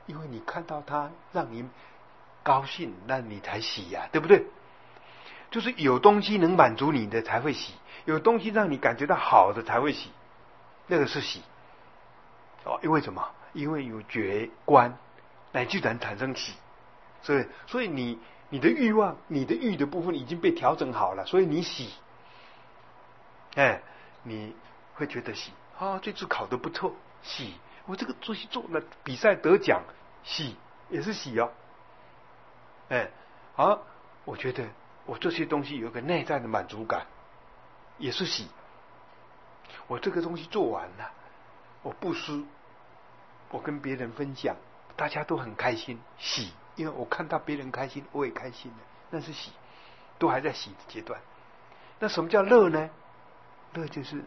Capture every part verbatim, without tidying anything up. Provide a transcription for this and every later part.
因为你看到它让你高兴，那你才喜呀、啊，对不对？就是有东西能满足你的才会喜，有东西让你感觉到好的才会喜，那个是喜。哦，因为什么？因为有觉观，乃自然产生喜。所以，所以你你的欲望，你的欲的部分已经被调整好了，所以你喜。哎，你会觉得喜啊、哦，这次考得不错，喜。我这个东西做了比赛得奖，喜也是喜哦。哎，好，我觉得我这些东西有个内在的满足感，也是喜。我这个东西做完了，我布施，我跟别人分享，大家都很开心，喜。因为我看到别人开心，我也开心了，那是喜，都还在喜的阶段。那什么叫乐呢？乐就是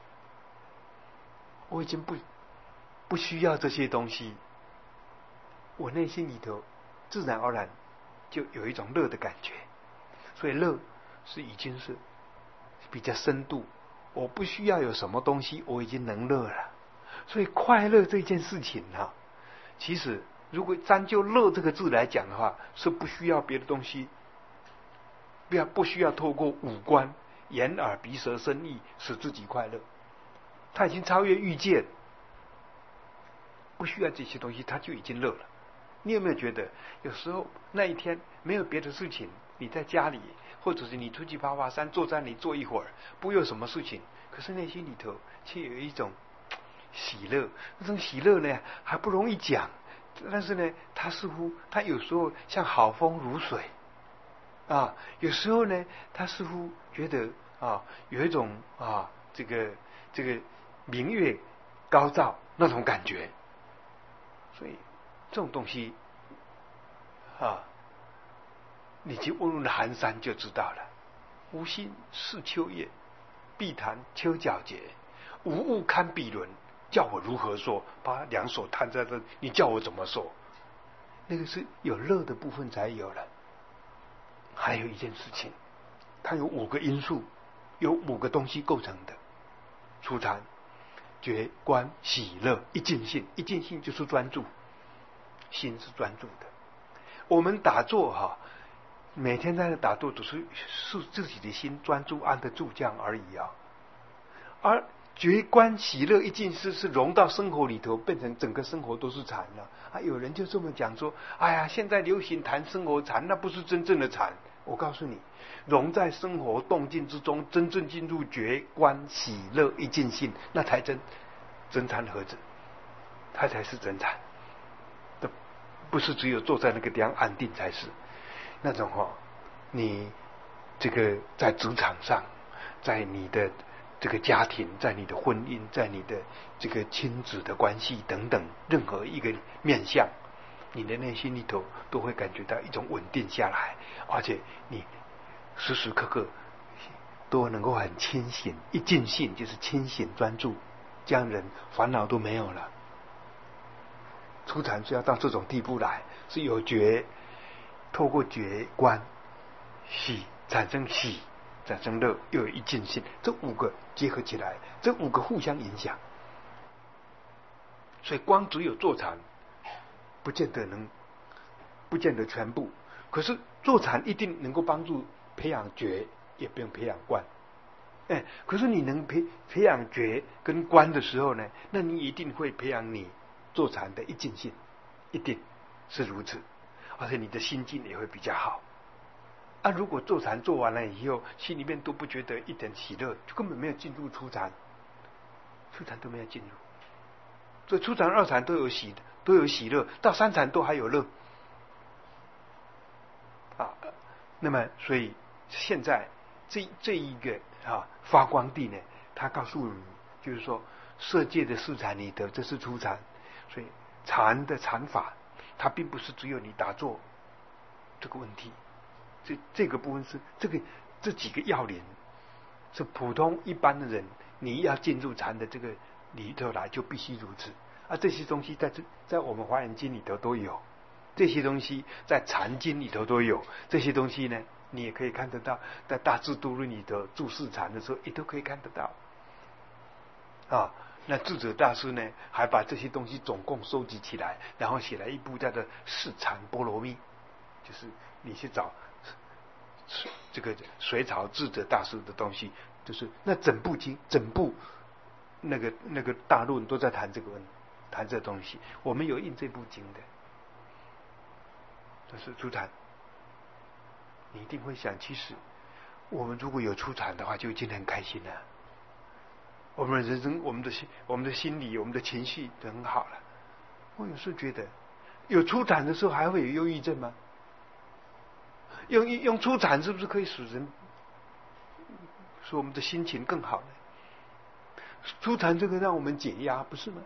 我已经不不需要这些东西，我内心里头自然而然就有一种乐的感觉。所以乐是已经是比较深度，我不需要有什么东西，我已经能乐了。所以快乐这件事情啊，其实如果单就乐这个字来讲的话，是不需要别的东西，不要不需要透过五官眼耳鼻舌身意使自己快乐，他已经超越欲界，不需要这些东西他就已经乐了。你有没有觉得有时候那一天没有别的事情，你在家里或者是你出去爬爬山，坐在那里坐一会儿，不有什么事情，可是内心里头却有一种喜乐，那种喜乐呢还不容易讲，但是呢它似乎它有时候像好风如水啊，有时候呢他似乎觉得啊有一种啊这个这个明月高照那种感觉。所以这种东西啊，你去问问寒山就知道了。无心似秋叶，碧潭秋皎洁，无物堪比伦，叫我如何说？把两手摊在这，你叫我怎么说？那个是有乐的部分才有了。还有一件事情，它有五个因素，有五个东西构成的。初禅、觉、观、喜、乐，一尽性，一尽性就是专注，心是专注的。我们打坐哈，每天在那打坐，只是是自己的心专注安得住这样而已啊。而觉观喜乐一尽是是融到生活里头，变成整个生活都是禅了啊！有人就这么讲说：“哎呀，现在流行谈生活禅，那不是真正的禅。”我告诉你，融在生活动静之中，真正进入觉观喜乐一尽性，那才真真禅盒子，它才是真禅。不是只有坐在那个地方安定才是那种哦，你这个在职场上，在你的这个家庭，在你的婚姻，在你的这个亲子的关系等等，任何一个面向，你的内心里头都会感觉到一种稳定下来，而且你时时刻刻都能够很清醒，一尽性就是清醒专注，这样人烦恼都没有了。初禅是要到这种地步来，是有觉，透过觉观喜产生喜，产生乐，又有一尽性，这五个结合起来，这五个互相影响。所以光只有坐禅，不见得能，不见得全部。可是坐禅一定能够帮助培养觉，也不用培养观。哎，可是你能培培养觉跟观的时候呢，那你一定会培养你坐禅的一尽性，一定是如此，而且你的心境也会比较好。啊，如果坐禅做完了以后，心里面都不觉得一点喜乐，就根本没有进入初禅，初禅都没有进入。所以初禅、二禅都有喜，都有喜乐，到三禅都还有乐。啊，那么所以现在这这一个啊发光地呢，他告诉你，就是说色界的四禅里头，这是初禅。所以禅的禅法，它并不是只有你打坐这个问题，这这个部分是这个这几个要领，是普通一般的人，你要进入禅的这个里头来，就必须如此。啊，这些东西在这在我们华严经里头都有，这些东西在禅经里头都有，这些东西呢，你也可以看得到，在大智度论里头注释禅的时候，也都可以看得到。啊， 那智者大师呢，还把这些东西总共收集起来，然后写了一部叫做《释禅波罗蜜》，就是你去找这个隋朝智者大师的东西，就是那整部经、整部那个那个大论都在谈这个问，谈这东西。我们有印这部经的，就是出禅。你一定会想，其实我们如果有出禅的话，就已经很开心了。我们的人生、我们的心、我们的心理、我们的情绪都很好了。我有时觉得，有出禅的时候还会有忧郁症吗？用用出禅是不是可以使人，使我们的心情更好呢？出禅这个让我们解压，不是吗？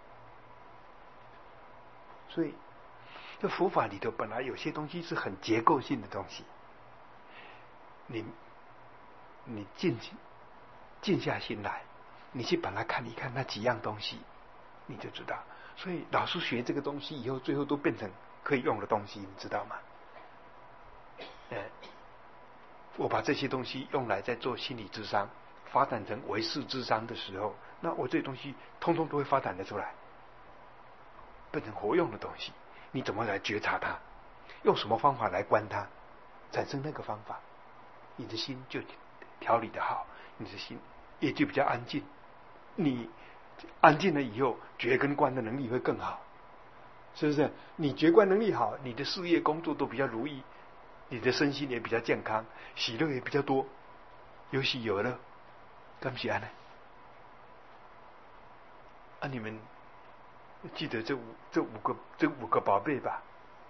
所以，这佛法里头本来有些东西是很结构性的东西，你你静静下心来。你去把它看一看那几样东西，你就知道。所以老师学这个东西以后，最后都变成可以用的东西，你知道吗？嗯，我把这些东西用来在做心理咨商，发展成唯识咨商的时候，那我这些东西通通都会发展得出来，变成活用的东西。你怎么来觉察它？用什么方法来观它？产生那个方法，你的心就调理得好，你的心也就比较安静。你安静了以后，觉跟观的能力会更好，是不是？你觉观能力好，你的事业工作都比较如意，你的身心也比较健康，喜乐也比较多，有喜有乐，敢不是安呢？啊，你们记得这五这五个这五个宝贝吧？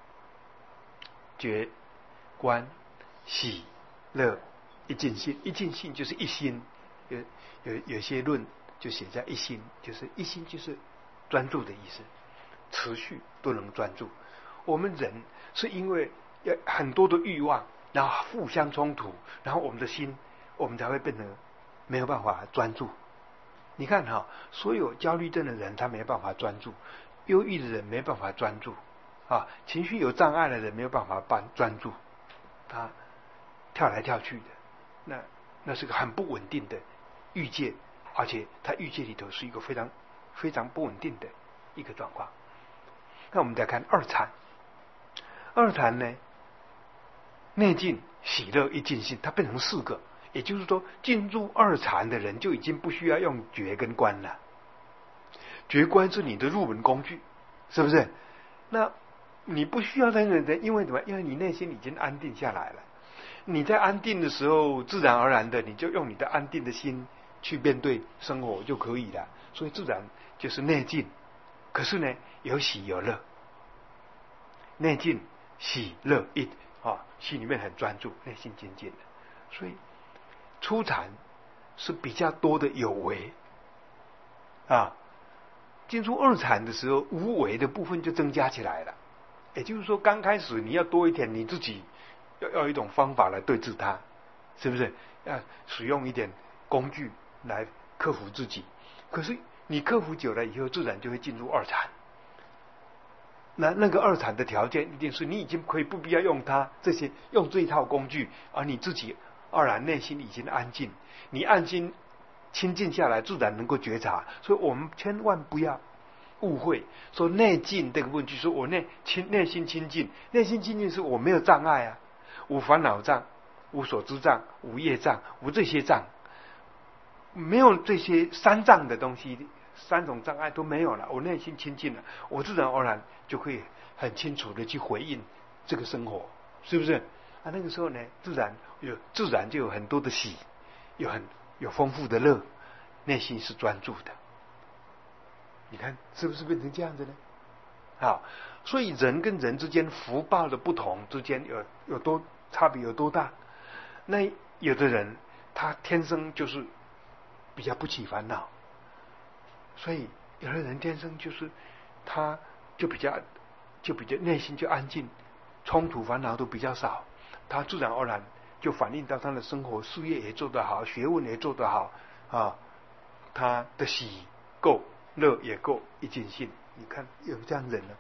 觉、观、喜、乐、一尽性。一尽性就是一心，有有有些论就写在一心，就是一心就是专注的意思，持续都能专注。我们人是因为有很多的欲望，然后互相冲突，然后我们的心，我们才会变成没有办法专注。你看哈，所有焦虑症的人他没办法专注，忧郁的人没办法专注啊，情绪有障碍的人没有办法办专注，他跳来跳去的，那那是个很不稳定的欲界。而且它欲界里头是一个非常非常不稳定的一个状况。那我们再看二禅，二禅呢，内尽、喜乐、一尽性，它变成四个。也就是说，进入二禅的人就已经不需要用觉跟观了。觉观是你的入门工具，是不是？那你不需要那个人，因为什么？因为你内心已经安定下来了。你在安定的时候，自然而然的，你就用你的安定的心去面对生活就可以了，所以自然就是内尽。可是呢，有喜有乐，内尽喜乐一啊，心里面很专注，内心静静的。所以初禅是比较多的有为啊，进入二禅的时候，无为的部分就增加起来了。也就是说，刚开始你要多一点，你自己要要一种方法来对治它，是不是？要使用一点工具来克服自己。可是你克服久了以后，自然就会进入二禅。那那个二禅的条件一定是你已经可以不必要用它这些用这一套工具，而你自己二然内心已经安静，你安心清静下来，自然能够觉察。所以我们千万不要误会说内静这个问题，说我内清内心清净，内心清净是我没有障碍啊，无烦恼障、无所知障、无业障、无这些障，没有这些三障的东西，三种障碍都没有了，我内心清净了，我自然而然就可以很清楚的去回应这个生活，是不是？啊，那个时候呢，自然有自然就有很多的喜，有很有丰富的乐，内心是专注的。你看是不是变成这样子呢？好，所以人跟人之间福报的不同之间有有多差别有多大？那有的人他天生就是比较不起烦恼，所以有的人天生就是他就比较就比较内心就安静，冲突烦恼都比较少，他自然而然就反映到他的生活事业也做得好，学问也做得好啊，他的喜够乐也够一尽性。你看有这样人呢，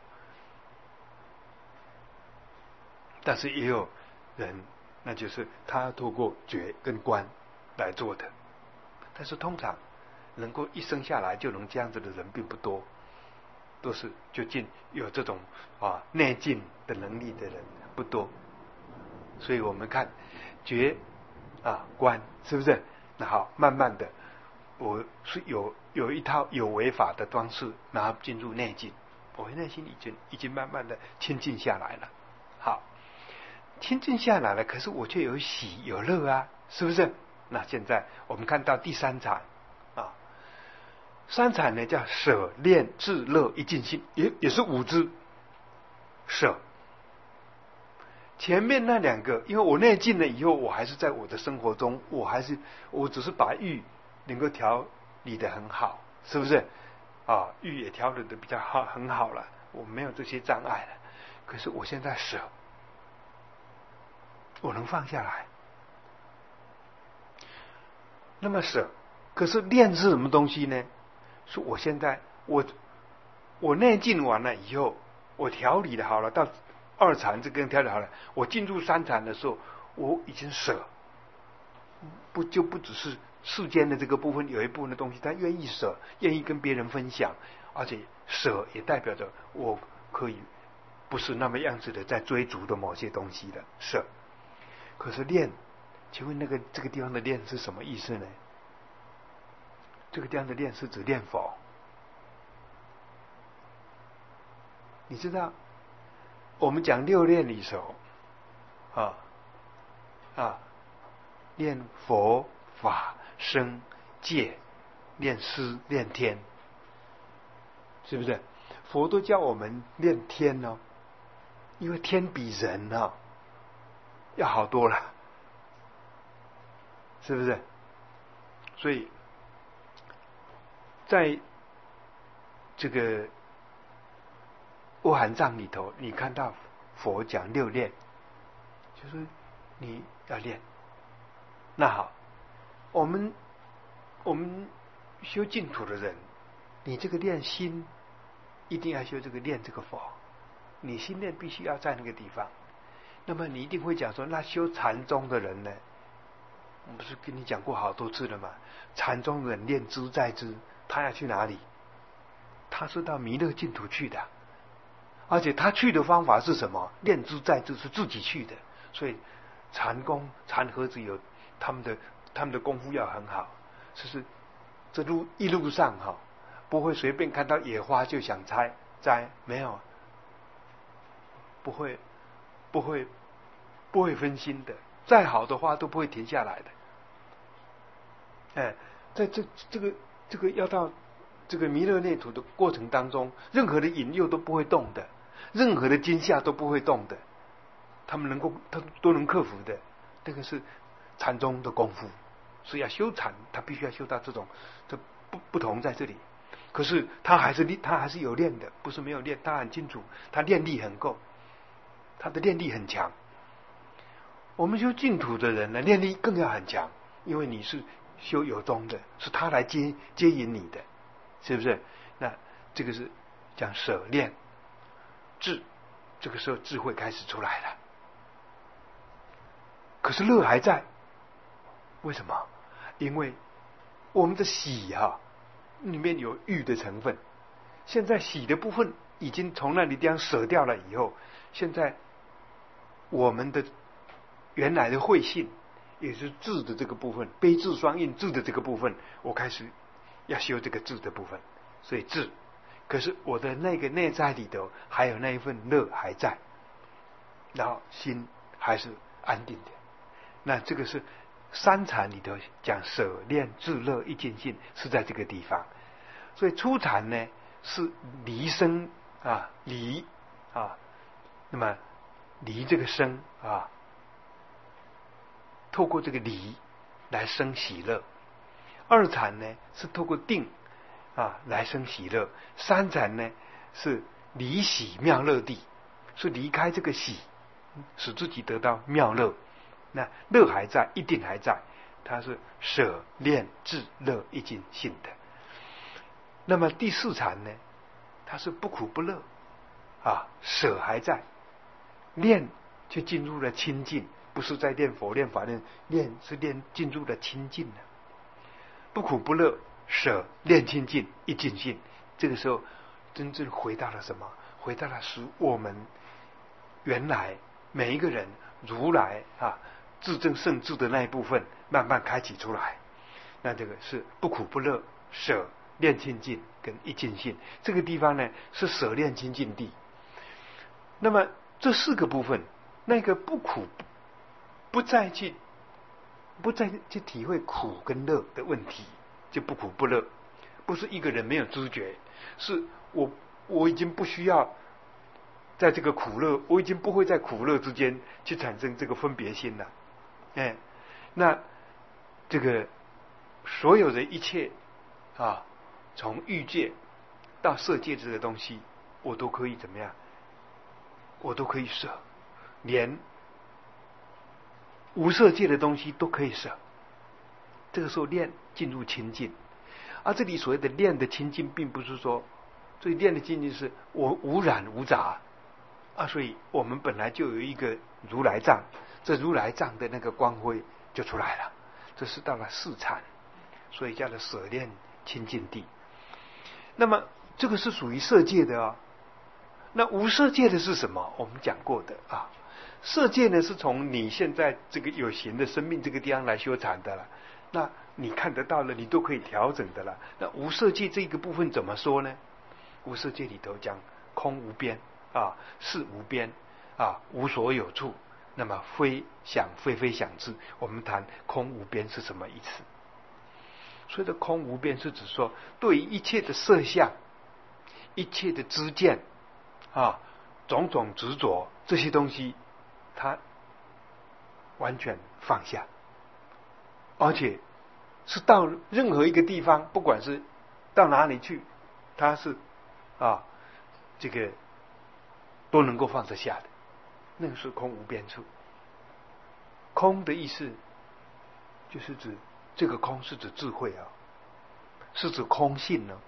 但是也有人那就是他透过觉跟观来做的，但是通常能够一生下来就能这样子的人并不多，都是就近有这种啊内境的能力的人不多。所以我们看觉啊观是不是？那好，慢慢的我是有有一套有为法的方式，然后进入内境，我内心已经已经慢慢的清净下来了。好，清净下来了，可是我却有喜有乐啊，是不是？那现在我们看到第三禅啊，三禅呢叫舍恋智乐一尽性，也也是五支舍。前面那两个，因为我内尽了以后，我还是在我的生活中，我还是我只是把欲能够调理得很好，是不是？啊，欲也调理得比较好，很好了，我没有这些障碍了。可是我现在舍，我能放下来。那么舍，可是恋是什么东西呢？是我现在我我内尽完了以后，我调理的好了，到二禅这根调理好了，我进入三禅的时候，我已经舍，不就不只是世间的这个部分，有一部分的东西，他愿意舍，愿意跟别人分享，而且舍也代表着我可以不是那么样子的在追逐的某些东西的舍。可是恋，请问那个这个地方的恋是什么意思呢？这个地方的恋是指念佛。你知道我们讲六念里头啊啊念佛法僧戒，念思念天，是不是？佛都叫我们念天哦，因为天比人哦要好多了，是不是？所以在这个阿含藏里头，你看到佛讲六念，就是你要练。那好，我们我们修净土的人，你这个练心一定要修这个练这个佛，你心念必须要在那个地方。那么你一定会讲说，那修禅宗的人呢？我不是跟你讲过好多次了吗？禅宗的人念知在知，他要去哪里？他是到弥勒净土去的。而且他去的方法是什么？念知在知是自己去的，所以禅公禅和子有他们的他们的功夫要很好，就是这路一路上哈，不会随便看到野花就想摘摘，没有，不会不会不会分心的，再好的花都不会停下来的。哎，在这这个这个要到这个弥勒内土的过程当中，任何的引诱都不会动的。任何的惊吓都不会动的，他们能够，他都能克服的。这个是禅宗的功夫，所以要修禅，他必须要修到这种，这不不同在这里。可是他还是他还是有练的，不是没有练，他很清楚，他练力很够，他的练力很强。我们修净土的人呢，练力更要很强，因为你是修有宗的，是他来接接引你的，是不是？那这个是讲舍练。智，这个时候智慧开始出来了，可是乐还在，为什么？因为我们的喜哈、啊、里面有欲的成分，现在喜的部分已经从那里地方舍掉了以后，现在我们的原来的慧性，也是智的这个部分，悲智双运智的这个部分，我开始要修这个智的部分，所以智。可是我的那个内在里头还有那一份乐还在，然后心还是安定的。那这个是三禅里头讲舍恋智乐一尽性，是在这个地方。所以初禅呢是离生啊离啊，那么离这个生啊，透过这个离来生喜乐。二禅呢是透过定啊，来生喜乐。三禅呢是离喜妙乐地，是离开这个喜，使自己得到妙乐。那乐还在，一定还在，它是舍恋智乐一尽性的。那么第四禅呢，它是不苦不乐啊，舍还在，恋却进入了清净，不是在念佛念法念，恋是念进入了清净的，不苦不乐。 舍念清净一尽性。这个时候真正回到了什么？回到了使我们原来每一个人如来啊自证圣智的那一部分慢慢开启出来。那这个是不苦不乐，舍念清净跟一尽性。这个地方呢是舍念清净地。那么这四个部分，那个不苦不再去不再去体会苦跟乐的问题，就不苦不乐。不是一个人没有知觉，是我我已经不需要在这个苦乐，我已经不会在苦乐之间去产生这个分别心了。哎，那这个所有的一切啊，从欲界到色界这个东西，我都可以怎么样？我都可以舍，连无色界的东西都可以舍。这个时候念进入清净。而这里所谓的念的清净，并不是说这里念的清净是我无染无杂啊，所以我们本来就有一个如来藏，这如来藏的那个光辉就出来了。这是到了四禅，所以叫做舍念清净地。那么这个是属于色界的啊。那无色界的是什么？我们讲过的啊，色界呢是从你现在这个有形的生命这个地方来修禅的了。那你看得到了，你都可以调整的了。那无色界这个部分怎么说呢？无色界里头讲空无边啊，事无边啊，无所有处。那么非想非非想智，我们谈空无边是什么意思？所以的空无边是指说，对于一切的色相、一切的知见啊、种种执着这些东西，它完全放下。而且是到任何一个地方，不管是到哪里去，他是啊，这个都能够放得下的。那个是空无边处。空的意思就是指这个空是指智慧啊，是指空性呢。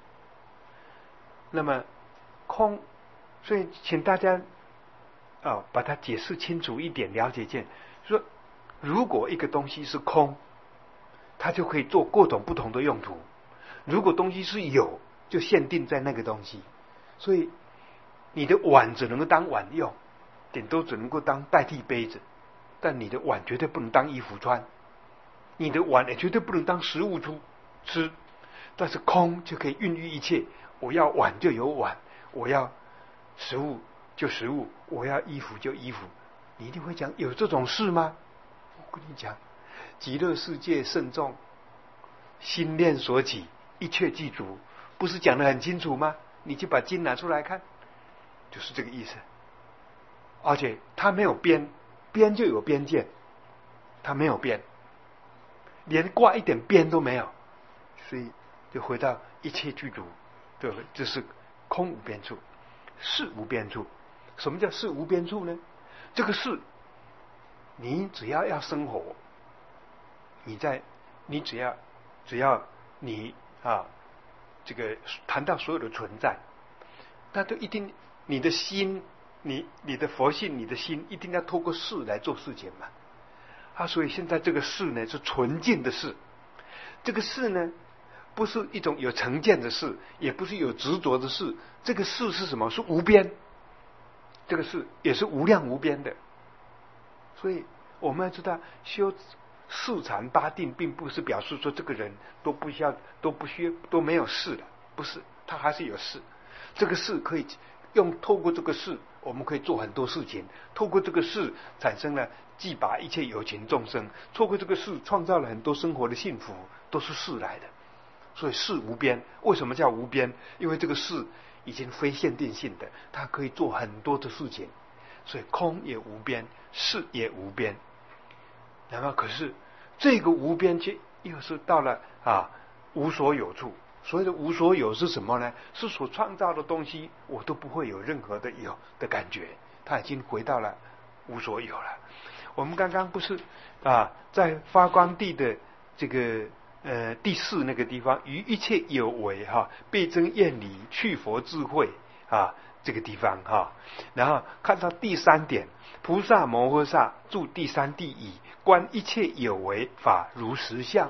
那么空，所以请大家啊把它解释清楚一点，了解一点，说如果一个东西是空，它就可以做各种不同的用途；如果东西是有，就限定在那个东西。所以你的碗只能够当碗用，顶多只能够当代替杯子，但你的碗绝对不能当衣服穿，你的碗也绝对不能当食物出吃。但是空就可以孕育一切，我要碗就有碗，我要食物就食物，我要衣服就衣服。你一定会讲有这种事吗？我跟你讲，极乐世界圣众心念所起，一切具足，不是讲得很清楚吗？你就把经拿出来看，就是这个意思。而且它没有边，边就有边界，它没有边，连挂一点边都没有，所以就回到一切具足，对不对？这是空无边处，事无边处。什么叫事无边处呢？这个事，你只要要生活，你在你只要只要你啊，这个谈到所有的存在，那都一定你的心，你你的佛性，你的心一定要透过事来做事情嘛。啊，所以现在这个事呢是纯净的事，这个事呢不是一种有成见的事，也不是有执着的事，这个事是什么？是无边，这个事也是无量无边的。所以我们要知道，修四禅八定，并不是表示说这个人都不需要、都不需要、都没有事了，不是，他还是有事。这个事可以用透过这个事，我们可以做很多事情。透过这个事，产生了既拔一切有情众生；透过这个事，创造了很多生活的幸福，都是事来的。所以事无边，为什么叫无边？因为这个事已经非限定性的，它可以做很多的事情。所以空也无边，事也无边。那么可是这个无边却又是到了啊无所有处。所谓的无所有是什么呢？是所创造的东西我都不会有任何的有的感觉，它已经回到了无所有了。我们刚刚不是啊在发光地的这个呃第四那个地方，于一切有为哈，倍增厌离，去佛智慧啊这个地方哈，然后看到第三点，菩萨摩诃萨住第三地矣，观一切有为法如实相。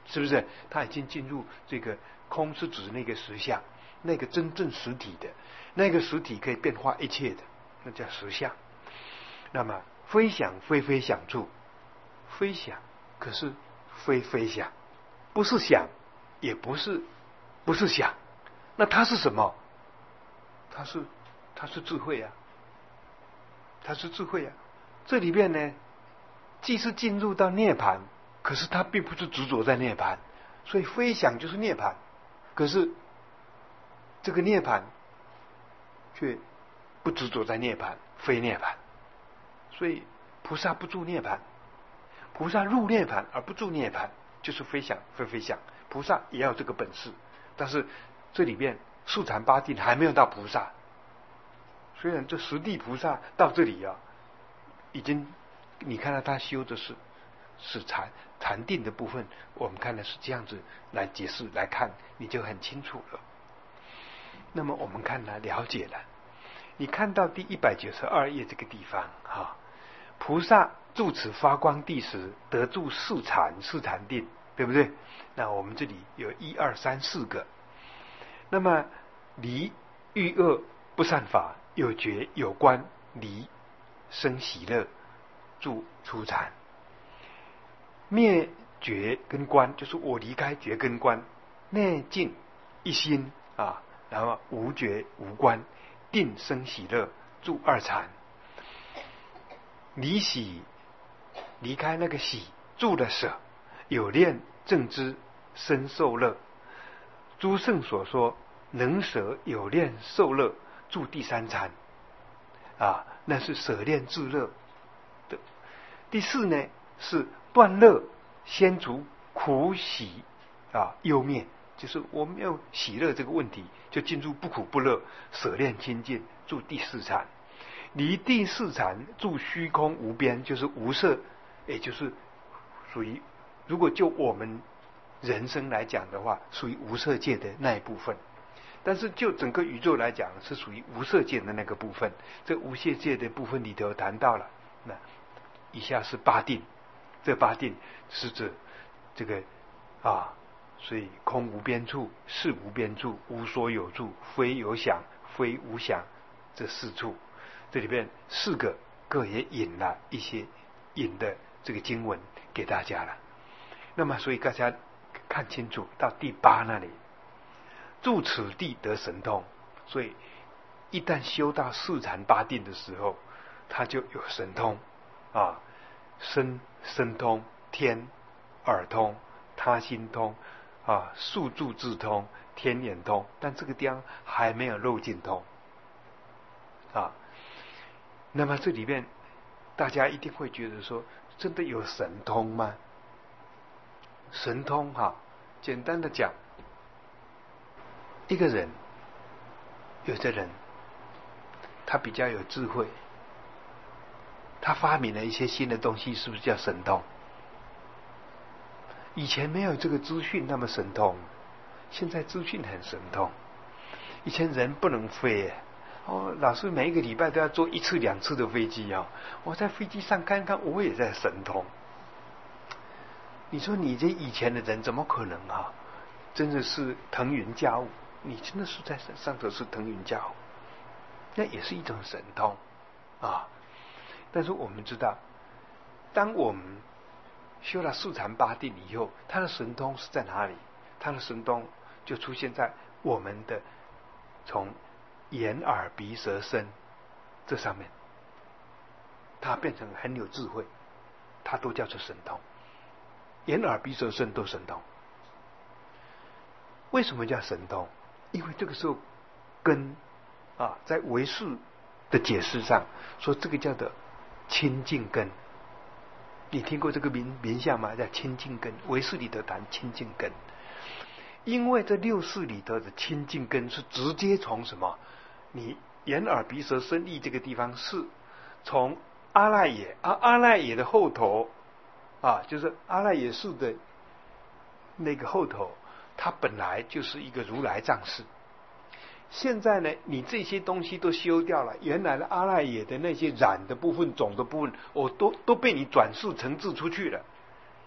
是不是？他已经进入这个空，是指那个实相，那个真正实体的，那个实体可以变化一切的，那叫实相。那么非想非非想处，非想可是非非想，不是想，也不是不是想，那它是什么？它是它是智慧啊，它是智慧啊。这里面呢，既是进入到涅槃，可是它并不是执着在涅槃，所以非想就是涅槃，可是这个涅槃却不执着在涅槃，非涅槃。所以菩萨不住涅槃，菩萨入涅槃而不住涅槃，就是非想非非想。菩萨也要这个本事，但是这里面数禅八定还没有到菩萨。虽然这十地菩萨到这里啊，已经你看到他修的是是禅禅定的部分，我们看的是这样子来解释来看，你就很清楚了。那么我们看了了解了，你看到第一百九十二页这个地方啊，菩萨住此发光地时，得住四禅四禅定，对不对？那我们这里有一二三四个。那么离欲恶不善法，有觉有观，离生喜乐，住初禅。灭觉跟观，就是我离开觉跟观，内静一心啊，然后无觉无观，定生喜乐，住二禅。离喜，离开那个喜，住了舍，有念正知，生受乐。诸圣所说能舍有念受乐，住第三禅啊，那是舍念自乐的。第四呢是断乐，先除苦喜啊忧灭，就是我们要喜乐这个问题，就进入不苦不乐，舍念清净，住第四禅。离第四禅住虚空无边，就是无色，也就是属于，如果就我们人生来讲的话，属于无色界的那一部分。但是就整个宇宙来讲，是属于无色界的那个部分。这无色界的部分里头谈到了，那以下是八定，这八定是指这个啊，所以空无边处，事无边处，无所有处，非有想，非无想，这四处。这里边四个各也引了一些引的这个经文给大家了。那么所以大家看清楚，到第八那里，住此地得神通。所以一旦修到四禅八定的时候，他就有神通啊，身身通、天耳通、他心通啊，宿住智通、天眼通，但这个地方还没有漏尽通啊。那么这里面大家一定会觉得说，真的有神通吗？神通哈、啊，简单的讲，一个人，有的人他比较有智慧，他发明了一些新的东西，是不是叫神通？以前没有这个资讯那么神通，现在资讯很神通。以前人不能飞，哦，老师每一个礼拜都要坐一次两次的飞机啊！我在飞机上看看，我也在神通。你说你这以前的人怎么可能啊？真的是腾云驾雾，你真的是在上头是腾云驾雾，那也是一种神通啊。但是我们知道，当我们修了四禅八定以后，他的神通是在哪里？他的神通就出现在我们的从眼耳鼻舌身这上面，他变成很有智慧，他都叫做神通。眼耳鼻舌身都神通。为什么叫神通？因为这个时候根啊，在唯识的解释上说，这个叫做清净根。你听过这个名名相吗？叫清净根。唯识里头谈清净根，因为这六识里头的清净根是直接从什么？你眼耳鼻舌身意这个地方是从阿赖耶啊，阿赖耶的后头啊，就是阿赖耶识的那个后头，它本来就是一个如来藏识。现在呢，你这些东西都修掉了，原来的阿赖耶的那些染的部分、种的部分，我、哦、都都被你转世成智出去了。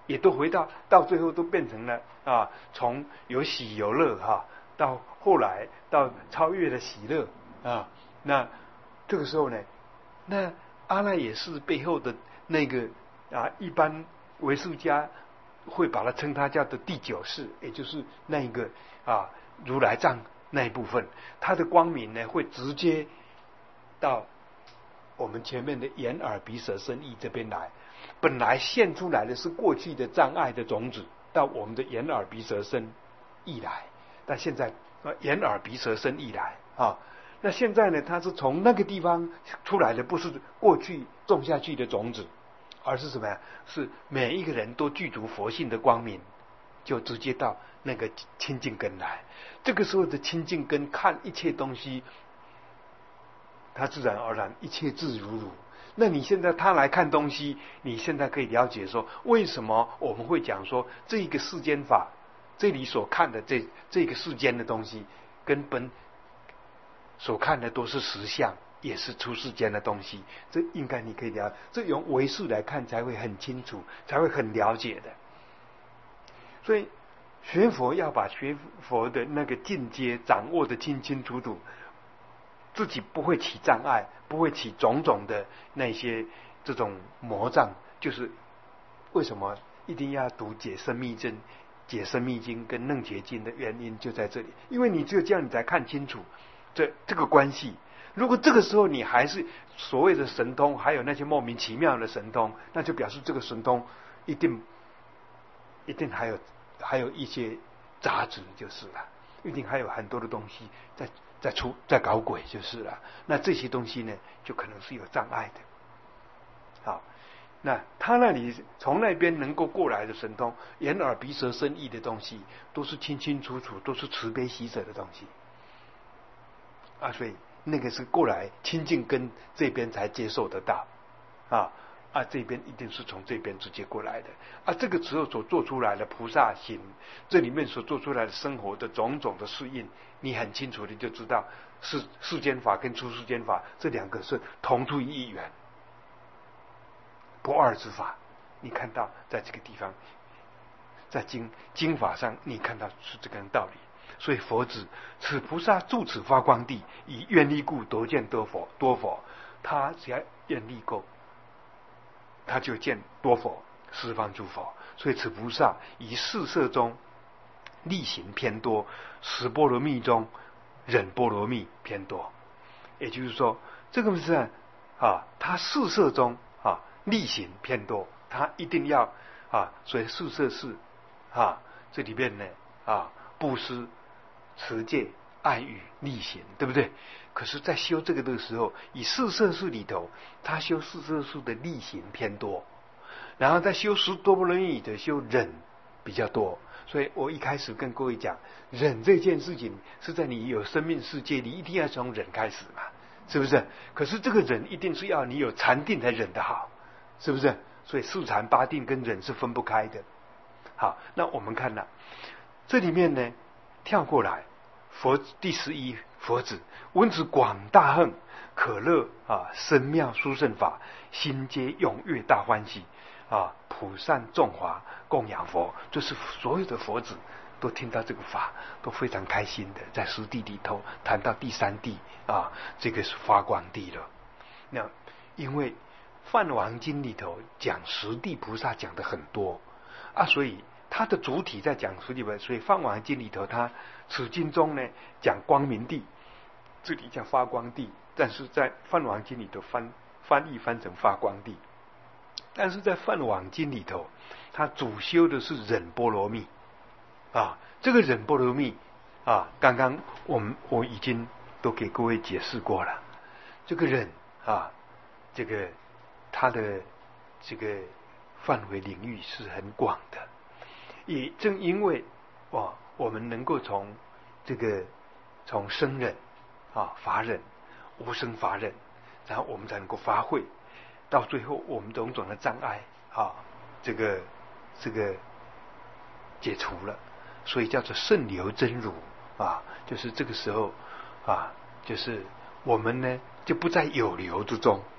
也都回到到最后都变成了啊，从有喜有乐哈、啊，到后来到超越了喜乐啊。那这个时候呢，那阿赖耶识背后的那个啊，一般唯识家会把它称它叫做第九识，也就是那一个啊如来藏那一部分，它的光明呢会直接到我们前面的眼耳鼻舌身意这边来。本来现出来的是过去的障碍的种子，到我们的眼耳鼻舌身意来，但现在呃眼耳鼻舌身意来啊，那现在呢，它是从那个地方出来的，不是过去种下去的种子，而是什么呀？是每一个人都具足佛性的光明，就直接到那个清净根来。这个时候的清净根看一切东西，它自然而然一切自如如。那你现在他来看东西，你现在可以了解说，为什么我们会讲说这个世间法，这里所看的这这个世间的东西，根本所看的都是实相，也是出世间的东西。这应该你可以了解，这用唯识来看才会很清楚，才会很了解的。所以学佛要把学佛的那个境界掌握的清清楚楚，自己不会起障碍，不会起种种的那些这种魔障。就是为什么一定要读解深密经、解深密经跟楞伽经的原因就在这里，因为你只有这样你才看清楚这这个关系。如果这个时候你还是所谓的神通，还有那些莫名其妙的神通，那就表示这个神通一定一定还有还有一些杂质就是了，一定还有很多的东西在在出在搞鬼就是了。那这些东西呢，就可能是有障碍的。好，那他那里从那边能够过来的神通，眼耳鼻舌身意的东西，都是清清楚楚，都是慈悲喜舍的东西啊，所以那个是过来清净根这边才接受得到啊。啊，这边一定是从这边直接过来的啊！这个时候所做出来的菩萨行，这里面所做出来的生活的种种的适应，你很清楚的就知道，是世间法跟出世间法这两个是同出一源，不二之法。你看到在这个地方，在经经法上，你看到是这个道理。所以佛指此菩萨住此发光地，以愿力故得见多佛多佛。他只要愿力够，他就见多佛，十方诸佛。所以此菩萨以四摄中力行偏多，十波罗蜜中忍波罗蜜偏多。也就是说，这个是啊，他四摄中啊力行偏多，他一定要啊，所以四摄是啊，这里面呢啊，布施、持戒、爱语、力行，对不对？可是，在修这个的时候，以四摄事里头，他修四摄事的力行偏多，然后在修十多波罗蜜里头修忍比较多。所以我一开始跟各位讲，忍这件事情是在你有生命世界，你一定要从忍开始嘛，是不是？可是这个忍一定是要你有禅定才忍得好，是不是？所以四禅八定跟忍是分不开的。好，那我们看了这里面呢，跳过来。佛第十一佛子闻之广大恨，可乐啊，深妙殊胜法，心皆踊跃大欢喜啊，普善众华供养佛。就是所有的佛子都听到这个法，都非常开心的。在十地里头谈到第三地啊，这个是发光地了。那因为梵王经里头讲十地菩萨讲的很多啊，所以它的主体在讲十地菩萨，所以梵王经里头它此经中呢讲光明地，这里讲发光地，但是在梵王经里头翻翻译翻成发光地，但是在梵王经里头，它主修的是忍波罗蜜啊。这个忍波罗蜜啊，刚刚我们我已经都给各位解释过了。这个忍啊，这个它的这个范围领域是很广的，也正因为哇。我们能够从这个从生忍啊法忍、无生法忍，然后我们才能够发挥，到最后我们种种的障碍啊，这个这个解除了，所以叫做圣流真如啊，就是这个时候啊，就是我们呢就不在有流之中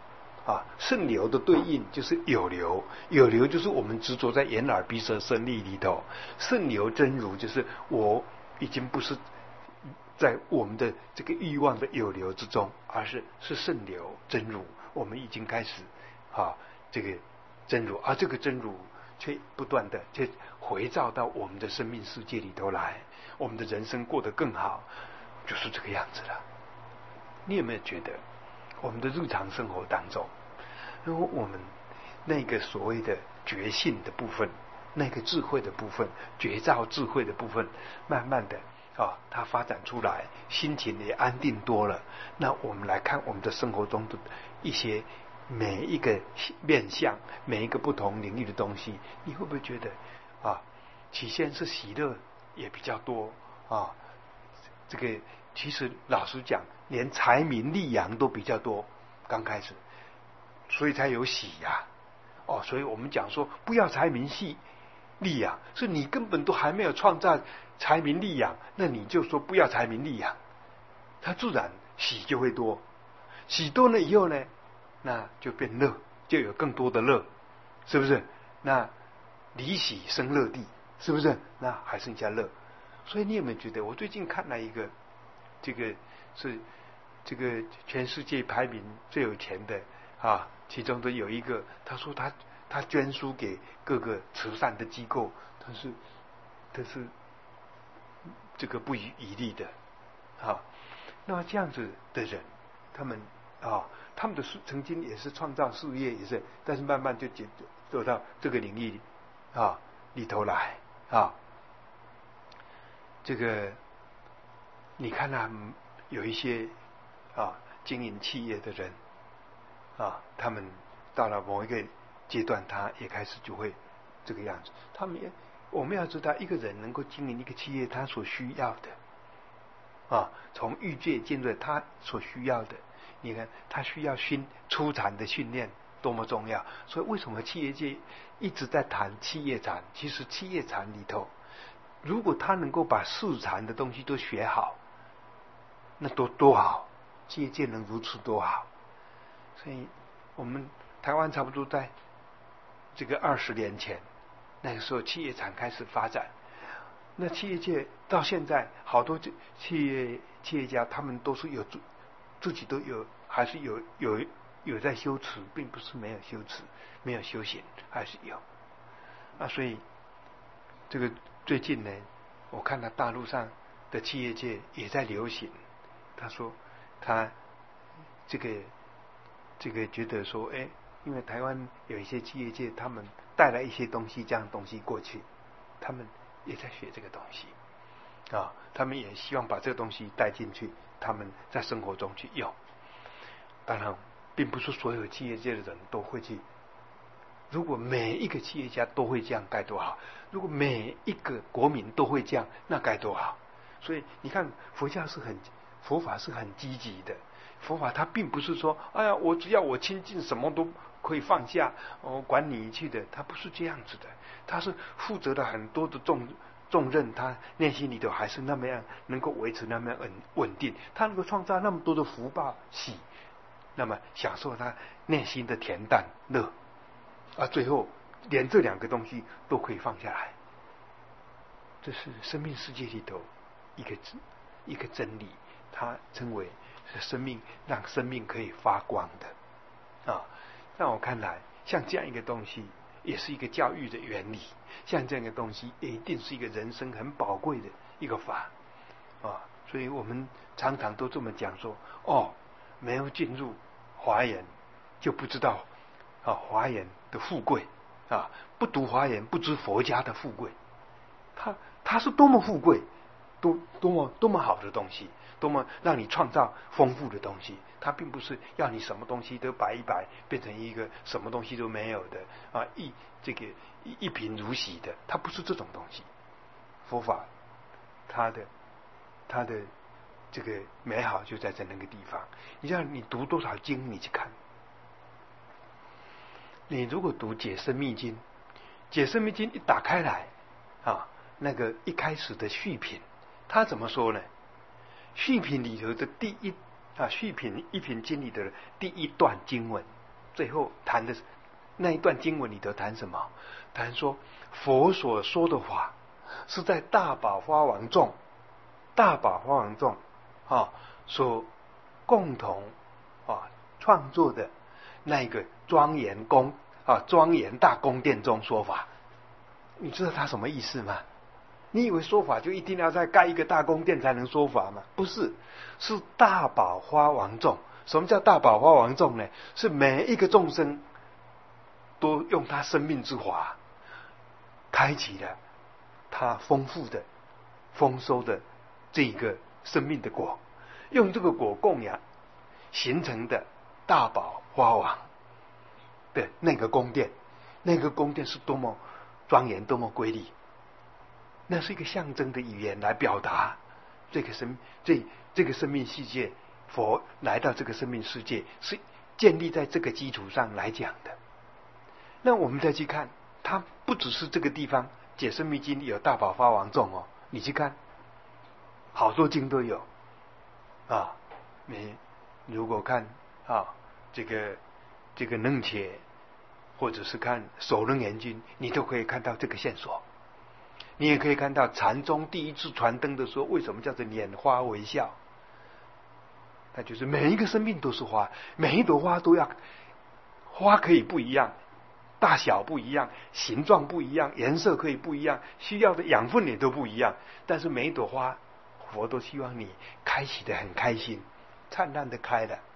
啊，肾流的对应就是有流，有流就是我们执着在眼耳鼻舌身意里头，肾流真如就是我已经不是在我们的这个欲望的有流之中，而是是肾流真如，我们已经开始啊这个真如，而这个真如却不断的却回照到我们的生命世界里头来，我们的人生过得更好，就是这个样子了。你有没有觉得我们的日常生活当中，如果我们那个所谓的觉性的部分，那个智慧的部分，觉照智慧的部分，慢慢的啊，它发展出来，心情也安定多了。那我们来看我们的生活中的一些每一个面向，每一个不同领域的东西，你会不会觉得啊，起先是喜乐也比较多啊？这个其实老实讲，连财民利养都比较多，刚开始，所以才有喜呀、啊。哦，所以我们讲说不要财民系利养，是你根本都还没有创造财民利养，那你就说不要财民利养，它自然喜就会多，喜多了以后呢，那就变乐，就有更多的乐，是不是？那离喜生乐地，是不是？那还剩下乐。所以你有没有觉得，我最近看了一个，这个是这个全世界排名最有钱的啊，其中的有一个，他说他他捐书给各个慈善的机构，他是他是这个不遗余力的啊。那么这样子的人，他们啊，他们的曾经也是创造事业，也是，但是慢慢就走走到这个领域啊里头来啊。这个你看啊，有一些啊经营企业的人啊，他们到了某一个阶段，他也开始就会这个样子。他们也，我们要知道，一个人能够经营一个企业，他所需要的啊，从欲界进入他所需要的，你看他需要训出禅的训练多么重要。所以为什么企业界一直在谈企业禅？其实企业禅里头，如果他能够把四禅的东西都学好，那多多好，企业界能如此多好。所以我们台湾差不多在这个二十年前，那个时候企业禅开始发展。那企业界到现在，好多企业企业家，他们都是有自自己都有，还是有有有在修持，并不是没有修持，没有修行，还是有。啊，所以这个最近呢，我看到大陆上的企业界也在流行。他说他这个这个觉得说，哎，因为台湾有一些企业界，他们带来一些东西，这样东西过去，他们也在学这个东西啊，他们也希望把这个东西带进去，他们在生活中去用。当然，并不是所有企业界的人都会去。如果每一个企业家都会这样，该多好！如果每一个国民都会这样，那该多好！所以你看，佛教是很佛法是很积极的。佛法它并不是说，哎呀，我只要我亲近，什么都可以放下，我、哦、管你去的，它不是这样子的。它是负责了很多的重重任，他内心里头还是那么样能够维持那么样稳稳定，他能够创造那么多的福报喜，那么享受他内心的恬淡乐。啊，最后连这两个东西都可以放下来，这是生命世界里头一个一个真理，它称为生命，让生命可以发光的啊。让我看来，像这样一个东西，也是一个教育的原理。像这样一个东西，也一定是一个人生很宝贵的一个法啊。所以我们常常都这么讲说：哦，没有进入华严，就不知道。啊，华严的富贵啊，不读华严不知佛家的富贵，它它是多么富贵，多多么多么好的东西，多么让你创造丰富的东西。它并不是要你什么东西都摆一摆，变成一个什么东西都没有的啊，一这个一一贫如洗的，它不是这种东西。佛法它的它的这个美好就在在那个地方。你像你读多少经，你去看。你如果读解深密经，解深密经一打开来啊，那个一开始的序品，他怎么说呢？序品里头的第一啊，序品一品经里的第一段经文最后谈的那一段经文里头谈什么？谈说佛所说的法是在大宝花王众，大宝花王众啊所共同啊创作的那一个庄严宫啊庄严大宫殿中说法。你知道他什么意思吗？你以为说法就一定要再盖一个大宫殿才能说法吗？不是，是大宝花王众。什么叫大宝花王众呢？是每一个众生都用他生命之华开启了他丰富的丰收的这个生命的果，用这个果供养形成的大宝花王的那个宫殿。那个宫殿是多么庄严，多么瑰丽，那是一个象征的语言来表达这个生这这个生命世界，佛来到这个生命世界是建立在这个基础上来讲的。那我们再去看，它不只是这个地方解生密经有大宝花王众哦，你去看好多经都有啊。你如果看啊这个这个楞伽，或者是看首楞严经，你都可以看到这个线索。你也可以看到禅宗第一次传灯的时候，为什么叫做拈花微笑？那就是每一个生命都是花，每一朵花都要，花可以不一样，大小不一样，形状不一样，颜色可以不一样，需要的养分也都不一样，但是每一朵花，佛都希望你开启的很开心，灿烂的开的。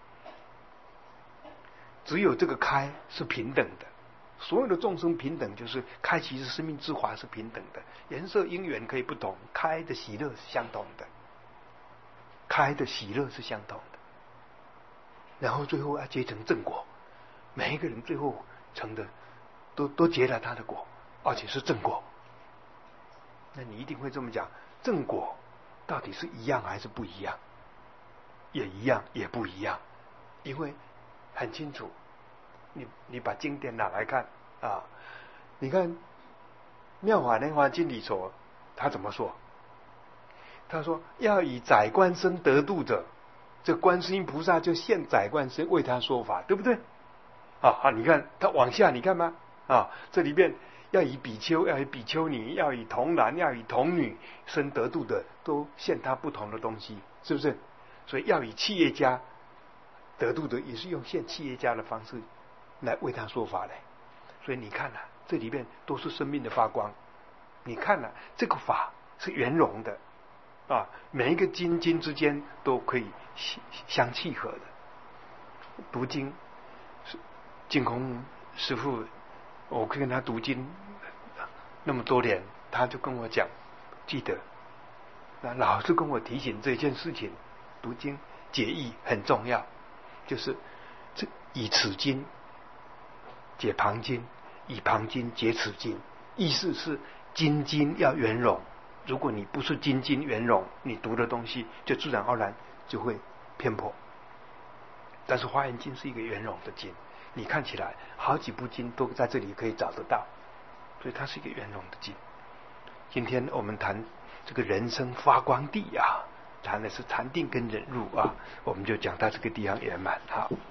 只有这个开是平等的，所有的众生平等，就是开启是生命之华是平等的，颜色因缘可以不同，开的喜乐是相同的，开的喜乐是相同的。然后最后要结成正果，每一个人最后成的都都结了他的果，而且是正果。那你一定会这么讲，正果到底是一样还是不一样？也一样也不一样，因为很清楚，你你把经典拿来看啊，你看《妙法莲华经》里头他怎么说？他说要以宰官身得度者，这观世音菩萨就现宰官身为他说法，对不对？啊，你看他往下你看吗？啊，这里面要以比丘，要以比丘尼，要以童男，要以童女身得度的，都现他不同的东西，是不是？所以要以企业家得度的，也是用现企业家的方式来为他说法的。所以你看啊，这里面都是生命的发光。你看啊，这个法是圆融的啊，每一个经经之间都可以相契合的。读经，净空师父，我跟他读经那么多年，他就跟我讲，记得，那老是跟我提醒这件事情，读经解义很重要，就是这以此经解旁经，以旁经解此经，意思是经经要圆融。如果你不是经经圆融，你读的东西就自然而然就会偏颇。但是华严经是一个圆融的经，你看起来好几部经都在这里可以找得到，所以它是一个圆融的经。今天我们谈这个人生发光地啊，谈的是禅定跟忍辱啊，我们就讲到这个地方圆满。好。